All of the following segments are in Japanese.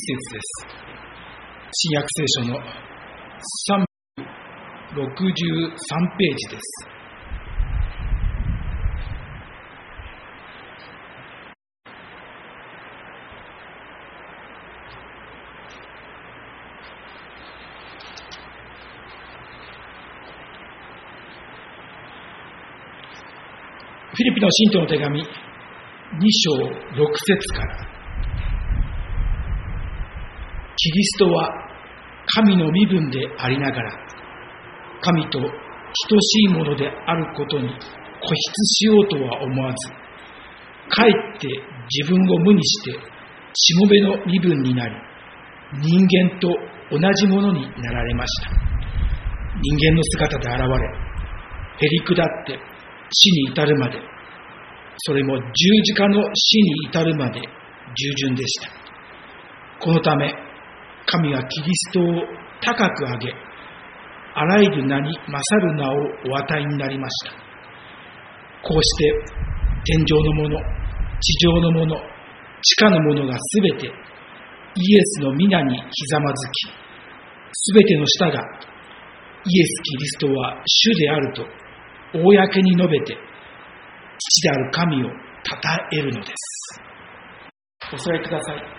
節です。新約聖書の363ページです。フィリピの信徒の手紙2章6節から、キリストは神の身分でありながら神と等しいものであることに固執しようとは思わず、かえって自分を無にしてしもべの身分になり、人間と同じものになられました。人間の姿で現れ、へりくだって死に至るまで、それも十字架の死に至るまで従順でした。このため神はキリストを高く上げ、あらゆる名に勝る名をお与えになりました。こうして天上のもの、地上のもの、地下のものがすべてイエスの皆にひざまずき、すべての舌がイエス・キリストは主であると公に述べて、父である神を称えるのです。お座りください。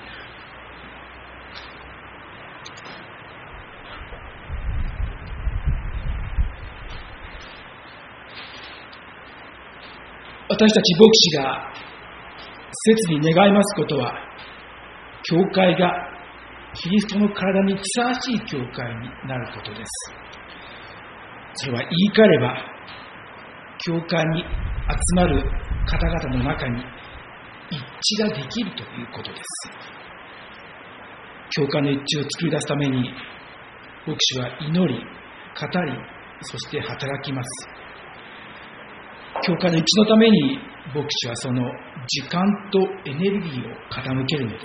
私たち牧師が切に願いますことは、教会がキリストの体にふさわしい教会になることです。それは言い換えれば、教会に集まる方々の中に一致ができるということです。教会の一致を作り出すために、牧師は祈り、語り、そして働きます。教会の一致のために、牧師はその時間とエネルギーを傾けるのです。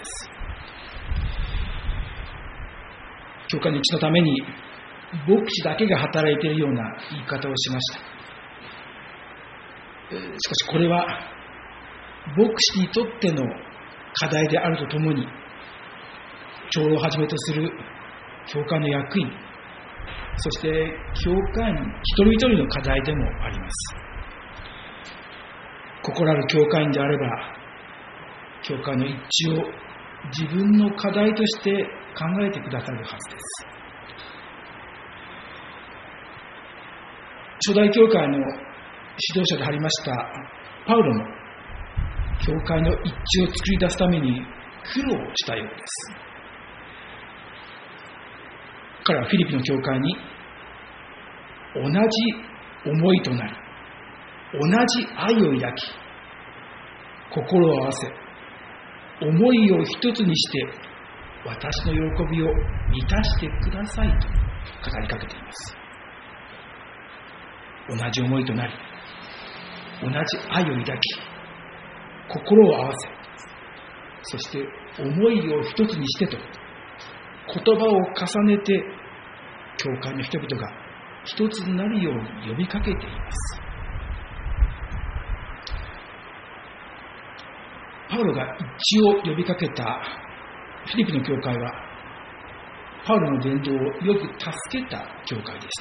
教会の一致のために、牧師だけが働いているような言い方をしました。しかしこれは牧師にとっての課題であるとともに、長老をはじめとする教会の役員、そして教会員一人一人の課題でもあります。心ある教会員であれば、教会の一致を自分の課題として考えてくださるはずです。初代教会の指導者でありましたパウロも、教会の一致を作り出すために苦労したようです。彼はフィリピの教会に同じ思いとなり、同じ愛を抱き、心を合わせ、思いを一つにして私の喜びを満たしてくださいと語りかけています。同じ思いとなり、同じ愛を抱き、心を合わせ、そして思いを一つにしてと言葉を重ねて、教会の人々が一つになるように呼びかけています。パウロが一致を呼びかけたフィリピの教会は、パウロの伝道をよく助けた教会でした。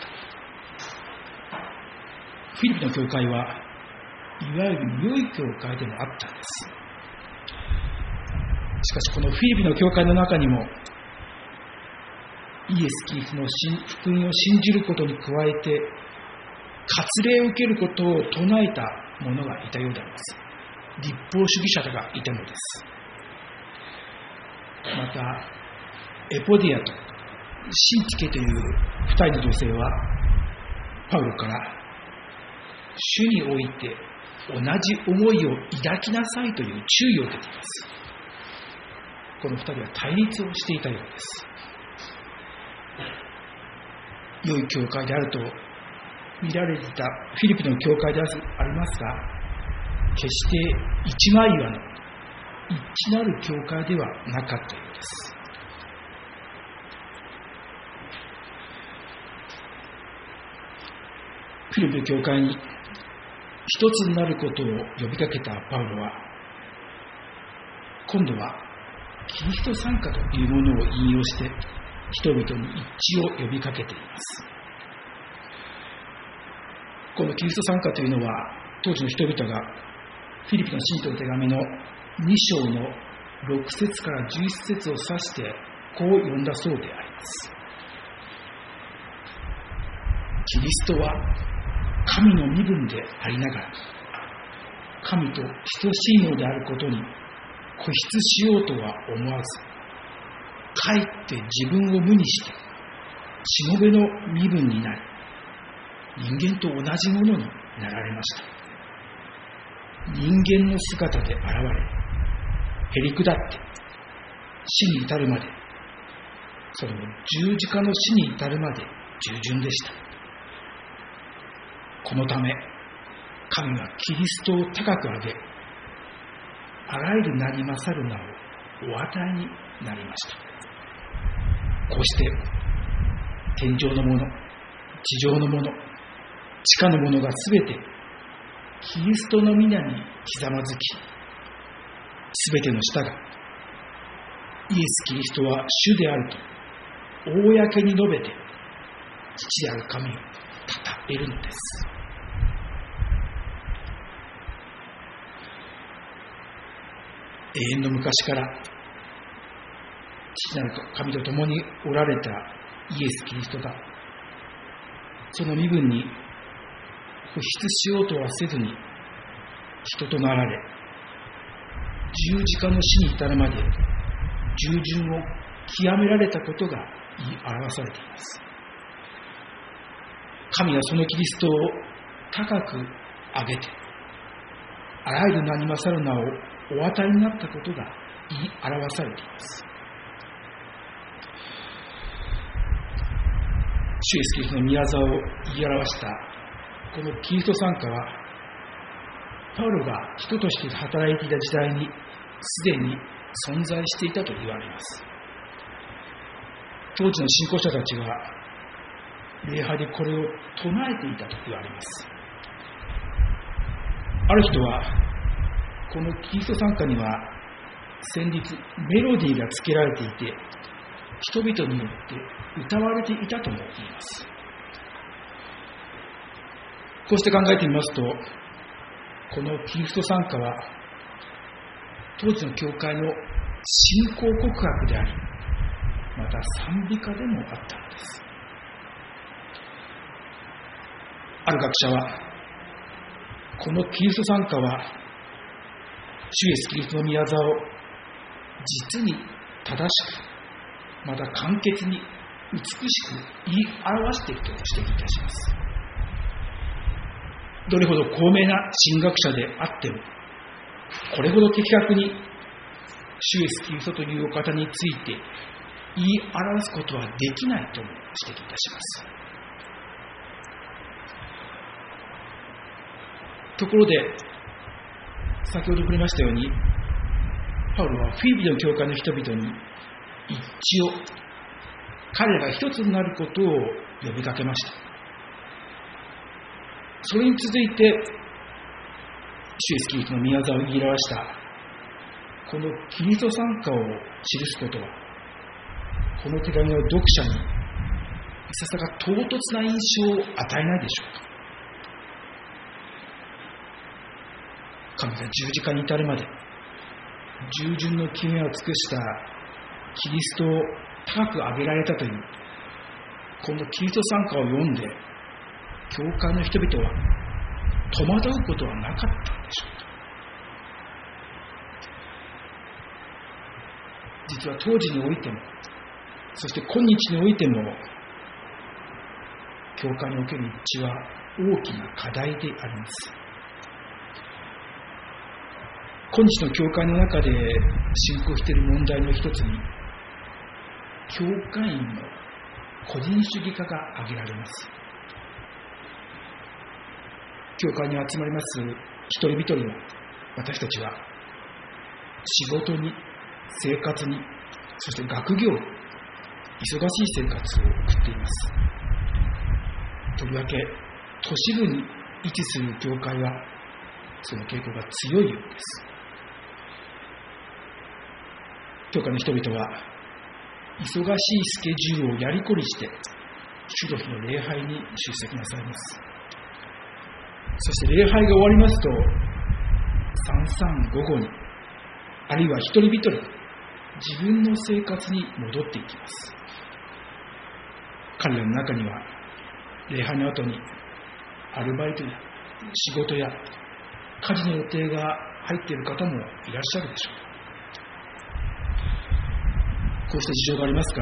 フィリピの教会はいわゆる良い教会でもあったんです。しかしこのフィリピの教会の中にも、イエス・キリストの福音を信じることに加えて、割礼を受けることを唱えた者がいたようであります。立法主義者がいたのです。またエポディアとシンチケという2人の女性は、パウロから主において同じ思いを抱きなさいという注意を受けています。この2人は対立をしていたようです。良い教会であると見られていたフィリピの教会でありますが、決して一枚岩の一致なる教会ではなかったようです。フィリピの教会に一つになることを呼びかけたパウロは、今度はキリスト賛歌というものを引用して人々に一致を呼びかけています。このキリスト賛歌というのは、当時の人々がフィリピの信徒の手紙の2章の6節から11節を指してこう読んだそうであります。キリストは神の身分でありながら、神と等しいものであることに固執しようとは思わず、かえって自分を無にしてしもべの身分になり、人間と同じものになられました。人間の姿で現れ、へりくだって死に至るまで、それも十字架の死に至るまで従順でした。このため、神はキリストを高く上げ、あらゆる名に勝る名をお与えになりました。こうして、天上のもの、地上のもの、地下のものがすべて、キリストの皆にひざまずき、すべての舌が、イエス・キリストは主であると、公に述べて、父である神を称えるのです。永遠の昔から父なる神と共におられたイエス・キリストがその身分に固執しようとはせずに人となられ、十字架の死に至るまで従順を極められたことが言い表されています。神はそのキリストを高く上げて、あらゆる名に勝る名をお与えになったことが言い表されています。主イエスキリストの御業を言い表したこのキリスト賛歌は、パウロが人として働いていた時代にすでに存在していたと言われます。当時の信仰者たちは礼拝でこれを唱えていたと言われます。ある人はこのキリスト賛歌には先日メロディーが付けられていて、人々によって歌われていたとも言います。こうして考えてみますと、このキリスト賛歌は当時の教会の信仰告白であり、また賛美歌でもあったのです。ある学者は、このキリスト賛歌は主イエスキリストの御業を実に正しく、また簡潔に美しく言い表していると指摘いたします。どれほど高名な神学者であっても、これほど的確に主イエスキリストというお方について言い表すことはできないとも指摘いたします。ところで、先ほど触れましたように、パウロはフィリピの教会の人々に一致を、彼らが一つになることを呼びかけました。それに続いて、主イエスキリストの御業を言い表したこのキリスト賛歌を記すことは、この手紙の読者にいささか唐突な印象を与えないでしょうか。神が十字架に至るまで従順の極めを尽くしたキリストを高く上げられたというこのキリスト賛歌を読んで、教会の人々は戸惑うことはなかったんでしょうか。実は当時においても、そして今日においても、教会における一致は大きな課題であります。今日の教会の中で進行している問題の一つに、教会員の個人主義化が挙げられます。教会に集まります一人一人の私たちは、仕事に、生活に、そして学業に、忙しい生活を送っています。とりわけ、都市部に位置する教会は、その傾向が強いようです。 教会の人々は忙しいスケジュールをやりくりして主の日の礼拝に出席なさいます。そして礼拝が終わりますと三々午後に、あるいは一人一人自分の生活に戻っていきます。彼らの中には礼拝の後にアルバイトや仕事や家事の予定が入っている方もいらっしゃるでしょう。こうした事情がありますから、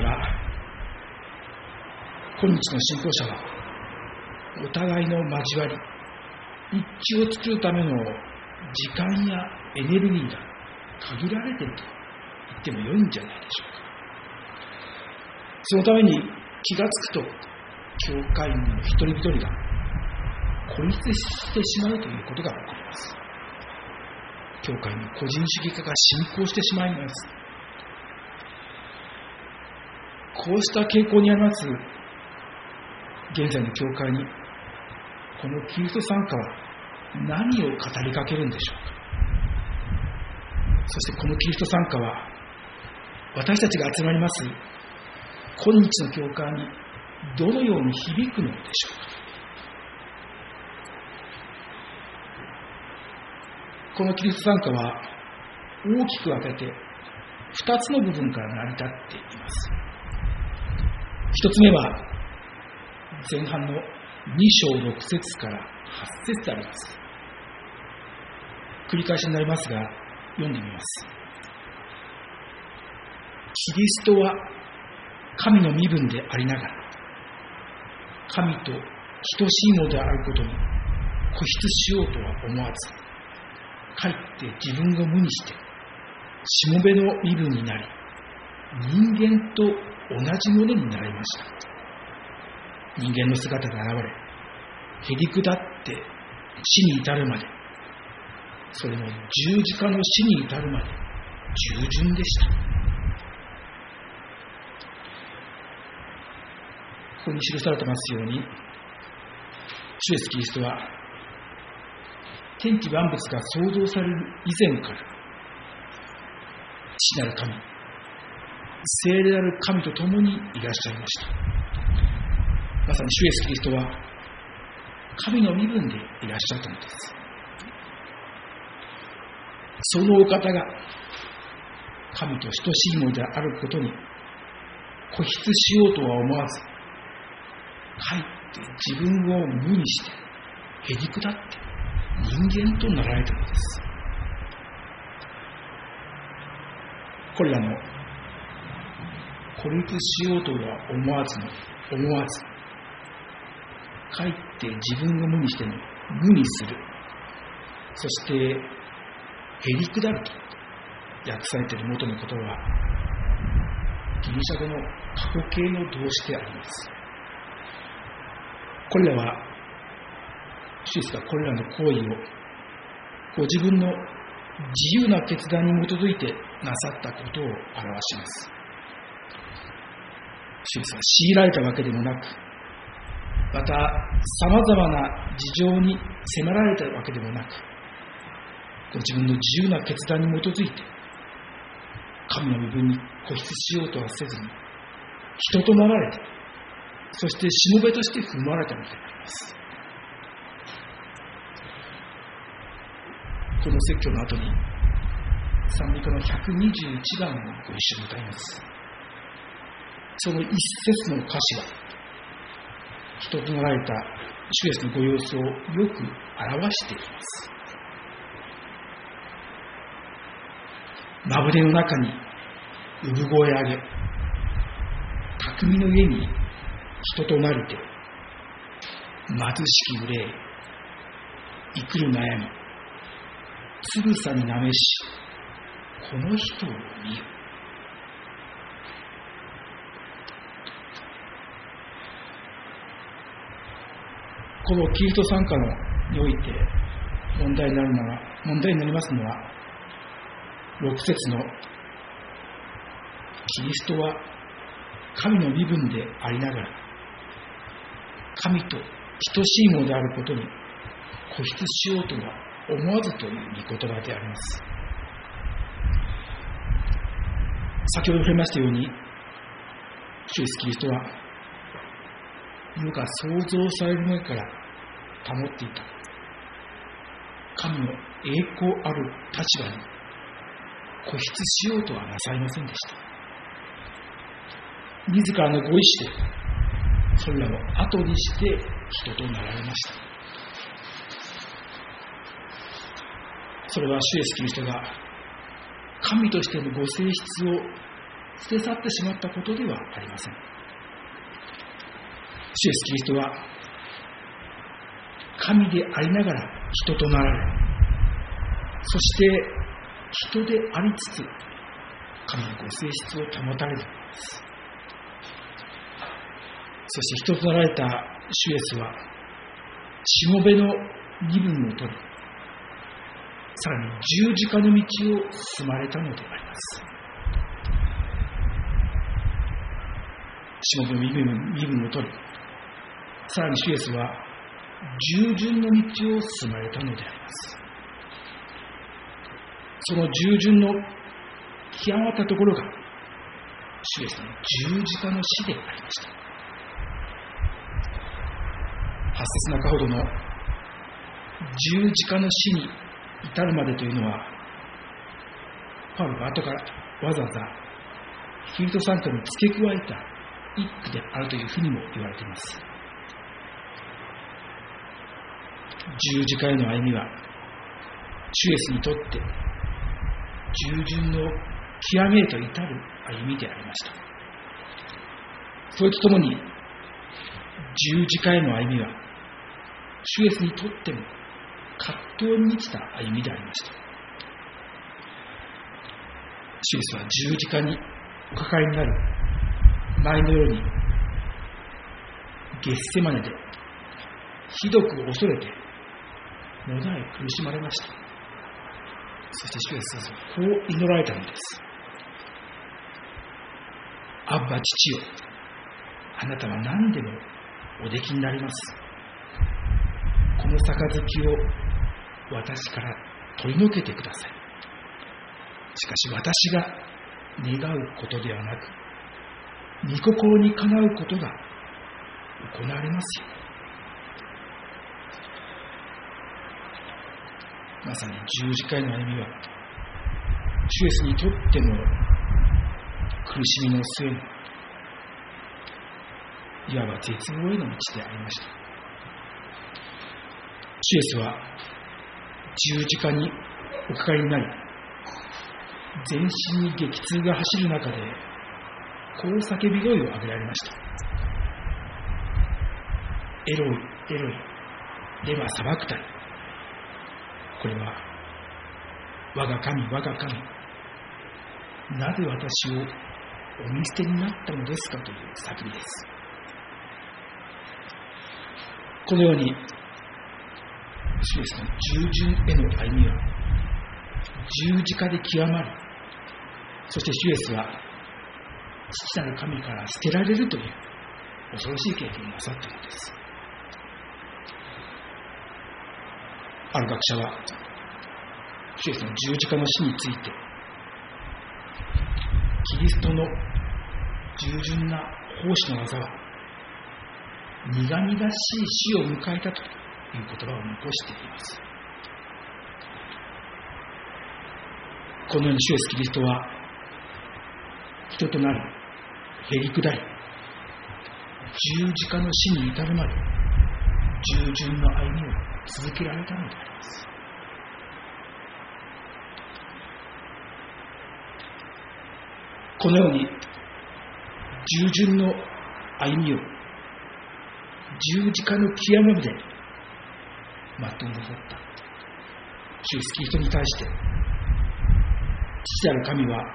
今日の信仰者はお互いの交わり、一致を作るための時間やエネルギーが限られていると言っても良いんじゃないでしょうか。そのために気がつくと、教会員の一人一人が孤立してしまうということが起こります。教会の個人主義化が進行してしまいます。こうした傾向にあります現在の教会に、このキリスト賛歌は何を語りかけるんでしょうか。そしてこのキリスト賛歌は、私たちが集まります今日の教会にどのように響くのでしょうか。このキリスト賛歌は大きく分けて2つの部分から成り立っています。1つ目は前半の2章6節から8節であります。繰り返しになりますが、読んでみます。キリストは神の身分でありながら、神と等しいものであることに固執しようとは思わず、かえって自分を無にして、しもべの身分になり、人間と同じものになりました。人間の姿が現れ、へりくだって死に至るまで、それも十字架の死に至るまで従順でした。ここに記されてますように、主イエスキリストは天地万物が創造される以前から父なる神、聖霊なる神と共にいらっしゃいました。まさに主イエスキリストは神の身分でいらっしゃったのです。そのお方が神と等しいものであることに固執しようとは思わず、かえって自分を無にしてへりくだって人間となられたのです。これらの孤立しようとは思わず、かえって自分を無にしての無にする、そしてへりくだると訳されている元のことは、ギリシャ語の過去形の動詞であります。これらは、主イエスがこれらの行為をご自分の自由な決断に基づいてなさったことを表します。主イエスは強いられたわけでもなく、また様々な事情に迫られたわけでもなく、ご自分の自由な決断に基づいて神の身分に固執しようとはせずに人となられて、そしてしもべとして踏まれたのであります。この説教の後に賛美歌の121番をご一緒に歌います。その一節の歌詞は人となられた主イエスのご様子をよく表しています。まぶれの中に産声上げ、匠の家に人となりて、貧しき憂い、生くる悩み、つぶさになめし、この人を見る。このキリスト賛歌において問題になりますのは、6節のキリストは神の身分でありながら、神と等しいものであることに固執しようとは思わずという御言葉であります。 先ほど触れましたように、主イエスキリストは世が創造される前から保っていた神の栄光ある立場に固執しようとはなさいませんでした。自らのご意志でそれらを後にして人となられました。それは主イエスキリストが神としてのご性質を捨て去ってしまったことではありません。主イエスキリストは神でありながら人となられ、そして人でありつつ神のご性質を保たれるのです。そして人となられた主イエスはしもべの身分を取り、さらに十字架の道を進まれたのであります。しもべの身分を取り、さらに主イエスは従順の道を進まれたのであります。その従順の極まったところが主イエスの十字架の死でありました。8節中ほどの十字架の死に至るまでというのは、パウロが後からわざわざキリスト賛歌に付け加えた一句であるというふうにも言われています。十字架への歩みは主イエスにとって従順の極めへと至る歩みでありました。それとともに十字架への歩みは主イエスにとっても葛藤に満ちた歩みでありました。主イエスは十字架におかかりになる前のようにゲッセマネでひどく恐れてもだえ苦しまれました。そして主イエスはこう祈られたのです。アッバ父よ、あなたは何でもおできになります。この杯を私から取り除けてください。しかし私が願うことではなく、御心にかなうことが行われますよ。まさに十字架への歩みは主イエスにとっても苦しみの末のいわば絶望への道でありました。主イエスは十字架におかかりになり、全身に激痛が走る中でこう叫び声を上げられました。エロイエロイレバサバクタイ。これは我が神我が神、なぜ私をお見捨てになったのですかという叫びです。このように主イエスの従順への歩みは十字架で極まり、そして主イエスは父なる神から捨てられるという恐ろしい経験をなさったのです。ある学者は主イエスの十字架の死について、キリストの従順な奉仕の技は苦々しい死を迎えたという言葉を残しています。このように主イエスキリストは人となり、へりくだり、十字架の死に至るまで従順の歩みを続けられたのであります。このように従順の歩みを十字架の極めまで全うなさった主イエスキリストに対して、父なる神は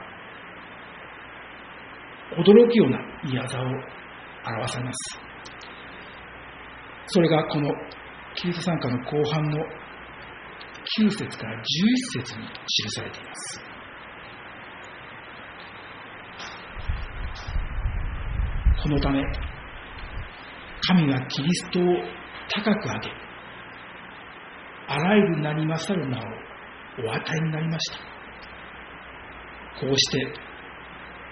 驚くような御業を表されます。それがこのキリスト賛歌の後半の9節から11節に記されています。このため神はキリストを高く上げ、あらゆる名に勝る名をお与えになりました。こうして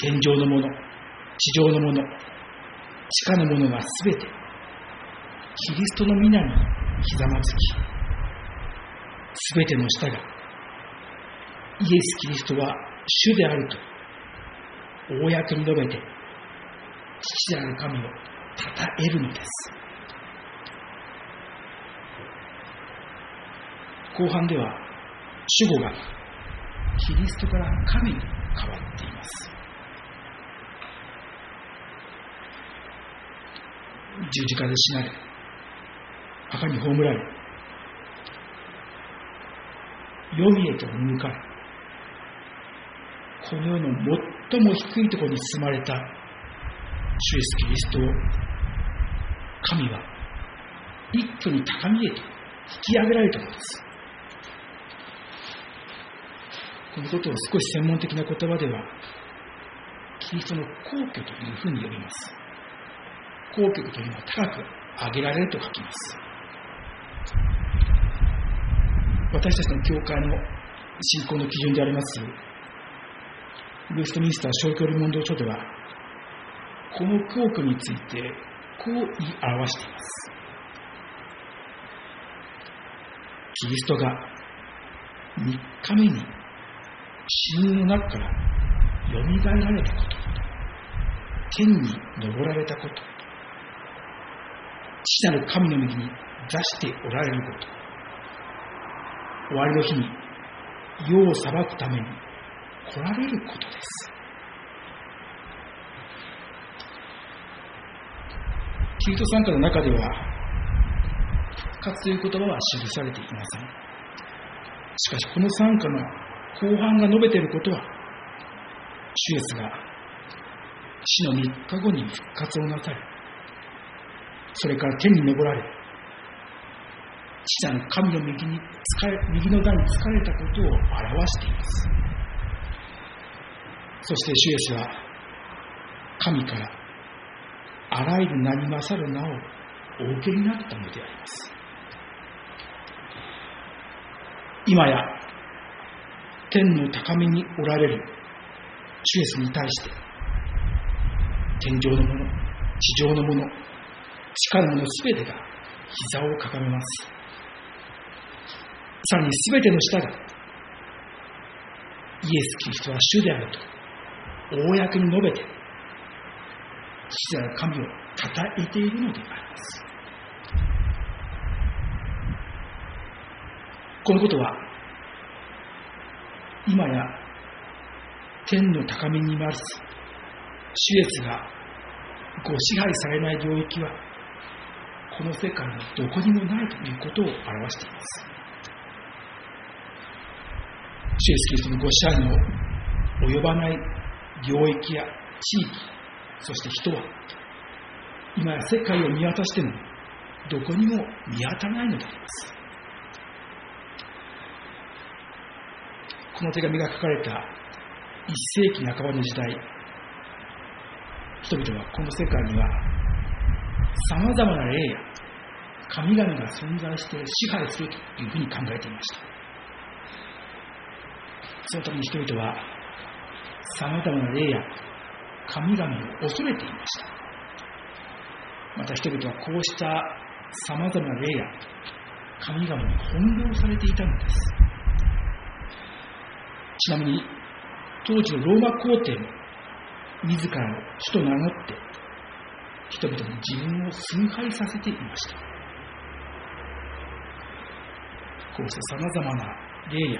天上のもの、地上のもの、地下のものがすべてキリストの皆にひざまずき、すべての舌がイエス・キリストは主であると公に述べて、父なる神を称えるのです。後半では主語がキリストから神に変わっています。十字架で死なれ、墓に葬られ、黄泉へと向かれ、この世の最も低いところに住まれた主イエス・キリストを神は一挙に高みへと引き上げられたのです。このことを少し専門的な言葉ではキリストの皇居というふうに呼びます。皇居というのは高く上げられると書きます。私たちの教会の信仰の基準でありますウェストミンスター小教理問答書では、この皇居についてこう言い表しています。キリストが3日目に死人の中からよみがえられたこと、天に昇られたこと、父なる神の右に座しておられること、終わりの日に世を裁くために来られることです。キリスト賛歌の中では復活という言葉は記されていません。しかしこの賛歌の後半が述べていることは、主イエスが死の3日後に復活をなされ、それから天に昇られ、父なる神の右の座に就かれたことを表しています。そして主イエスは神からあらゆる名に勝る名をお受けになったのであります。今や天の高みにおられる主イエスに対して、天上のもの、地上のもの、地下のものすべてが膝をかがめます。さらにすべての舌がイエス・キリストは主であると公に述べて、父なる神を称えているのであります。このことは、今や天の高みにいます主イエスがご支配されない領域はこの世界のどこにもないということを表しています。主イエス・キリストのご支配の及ばない領域や地域、そして人は今や世界を見渡してもどこにも見当たらないのであります。この手紙が書かれた1世紀半ばの時代、人々はこの世界にはさまざまな霊や神々が存在して支配するというふうに考えていました。そのために人々はさまざまな霊や神々を恐れていました。また人々はこうしたさまざまな霊や神々に翻弄されていたのです。ちなみに当時のローマ皇帝も自らの主と名乗って人々に自分を崇拝させていました。こうしたさまざまな霊や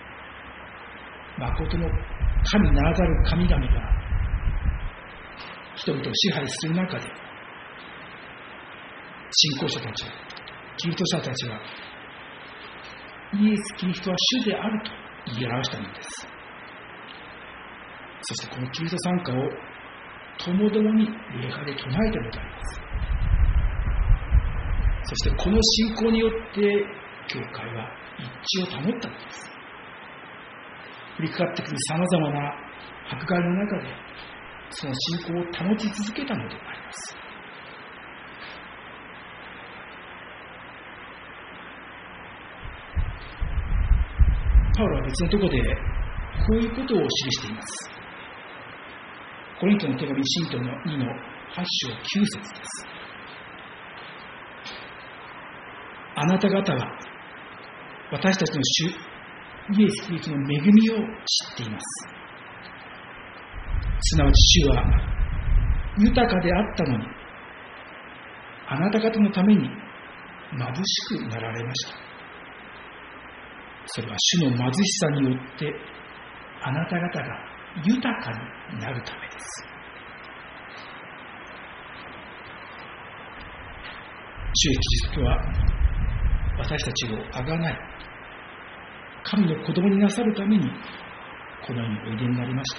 誠の神ならざる神々が人々を支配する中で、信仰者たちは、キリスト者たちはイエス・キリストは主であると言い表したのです。そしてこのキリスト賛歌をともどもに礼拝で唱えているのであります。そしてこの信仰によって教会は一致を保ったのです。降りかかってくるさまざまな迫害の中でその信仰を保ち続けたのであります。パウロは別のところでこういうことを記しています。 コリントの手紙信徒の2の8章9節です。あなた方は私たちの主イエス・キリストの恵みを知っています。すなわち主は豊かであったのに、あなた方のために貧しくなられました。それは主の貧しさによってあなた方が豊かになるためです。主イエス・キリストは私たちをあがない、神の子供になさるためにこの世においでになりました。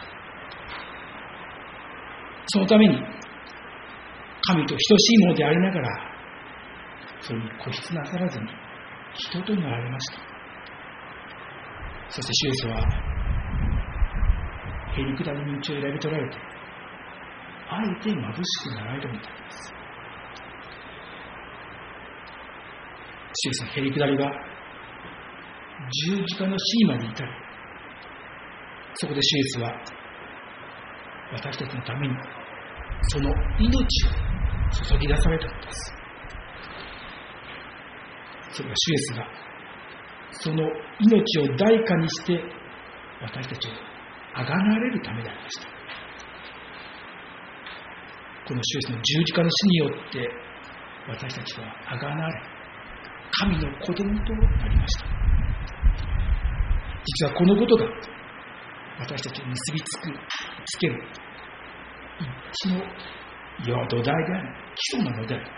そのために神と等しいものでありながら、それに固執なさらずに人となられました。そして主イエスはへりくだりの道を選び取られて、あえて貧しくなられるのであります。主イエスのへりくだりは十字架の死にまで至る。そこで主イエスは私たちのためにその命を注ぎ出されたのです。それは主イエスがその命を代価にして私たちをあがなわれるためでありました。この主イエスの十字架の死によって私たちはあがなわれ、神の子供となりました。実はこのことが私たちを結びつける一の土台である、基礎なのであります。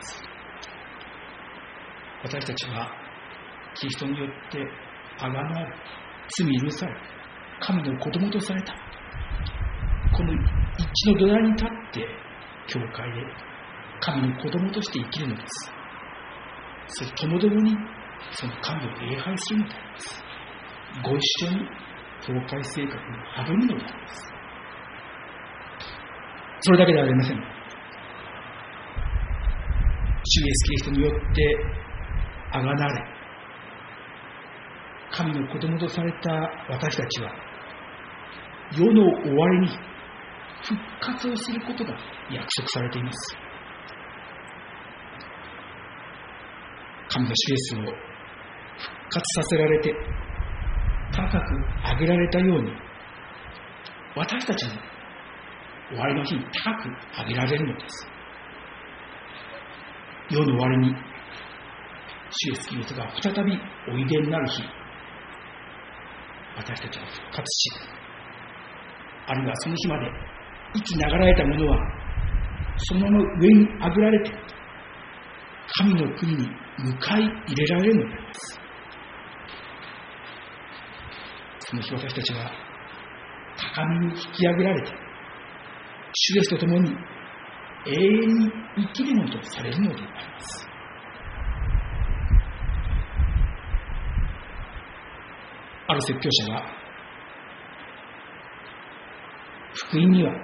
私たちはキリストによってあがなわれ、罪許され、神の子供とされた。この一の土台に立って教会で神の子供として生きるのです。それともどもにその神を礼拝するのであります。ご一緒に教会生活に励むのであります。それだけではありません。主イエス・キリストによってあがなわれ、神の子供とされた私たちは世の終わりに復活をすることが約束されています。神が主イエスを復活させられて高く上げられたように、私たちも終わりの日に高く上げられるのです。世の終わりに主イエス・キリストが再びおいでになる日、私たちは復活し、あるいはその日まで生きながらえたものはそのまま上に上げられて神の国に迎え入れられるのであります。その日私たちは高みに引き上げられて、主イエスと共に永遠に生きるものとされるのであります。ある説教者は、福音には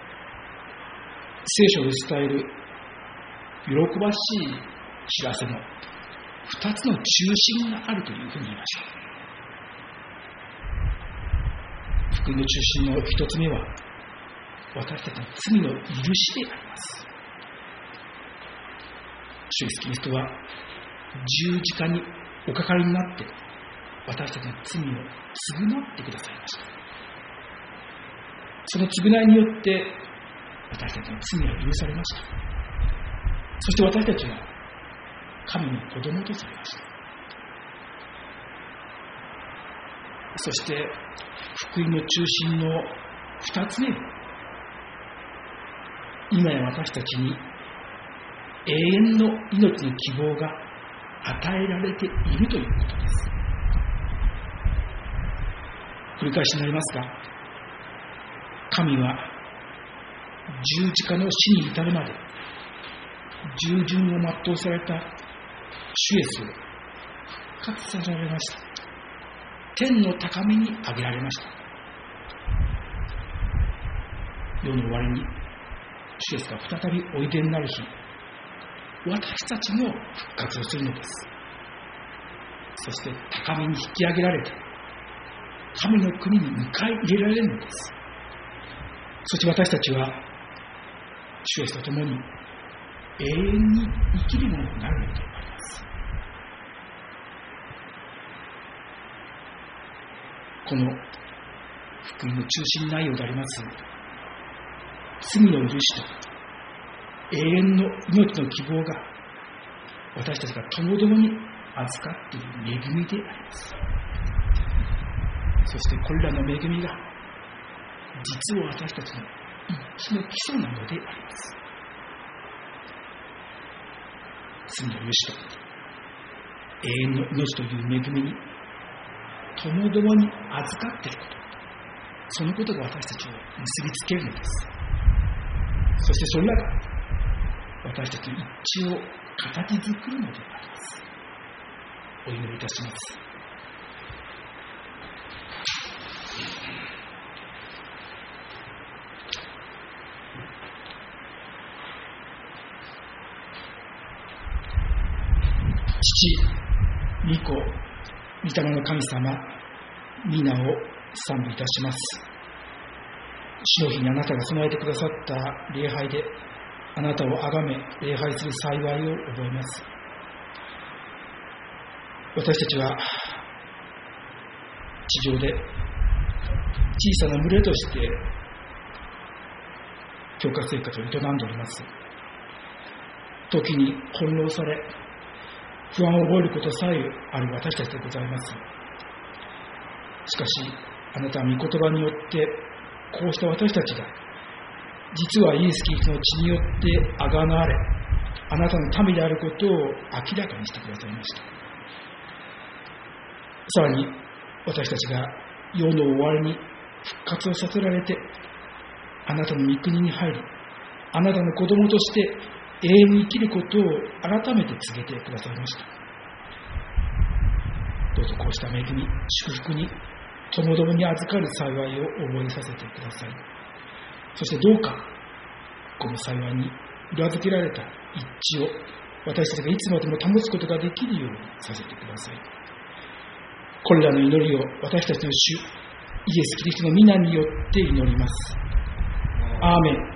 聖書で伝える喜ばしい知らせの2つの中心があるというふうに言いました。福音の中心の1つ目は、私たちの罪の許しであります。主イエス・キリストは十字架におかかりになって私たちの罪を償ってくださいました。その償いによって私たちの罪は許されました。そして私たちは神の子供とされました。そして福音の中心の2つ目は、今や私たちに永遠の命の希望が与えられているということです。繰り返しになりますが、神は十字架の死に至るまで従順を全うされた主イエスを復活させられました。天の高みに上げられました。世の終わりに主イエスが再びおいでになる日、私たちも復活をするのです。そして高みに引き上げられて神の国に迎え入れられるのです。そして私たちは主イエスと共に永遠に生きるものになるのであります。この福音の中心内容であります罪の許しと永遠の命の希望が私たちがともどもに預かっている恵みであります。そしてこれらの恵みが実は私たちの一致の基礎なのであります。罪の許しと永遠の命という恵みにともどもに預かっていること、そのことが私たちを結びつけるのです。そしてそれらが私たちの一致を形作るのであります。お祈りいたします。父、御子、御霊の神様、皆を賛美いたします。主の日にあなたが備えてくださった礼拝であなたをあがめ礼拝する幸いを覚えます。私たちは地上で小さな群れとして教会生活を営んでおります。時に翻弄され不安を覚えることさえある私たちでございます。しかしあなたは御言葉によってこうした私たちが実はイエス・キリストの血によってあがなわれあなたの民であることを明らかにしてくださいました。さらに私たちが世の終わりに復活をさせられてあなたの御国に入りあなたの子供として永遠に生きることを改めて告げてくださいました。どうぞこうした恵み祝福にともどもに預かる幸いを覚えさせてください。そしてどうかこの幸いに裏付けられた一致を私たちがいつまでも保つことができるようにさせてください。これらの祈りを私たちの主イエス・キリストの皆によって祈ります。アーメン。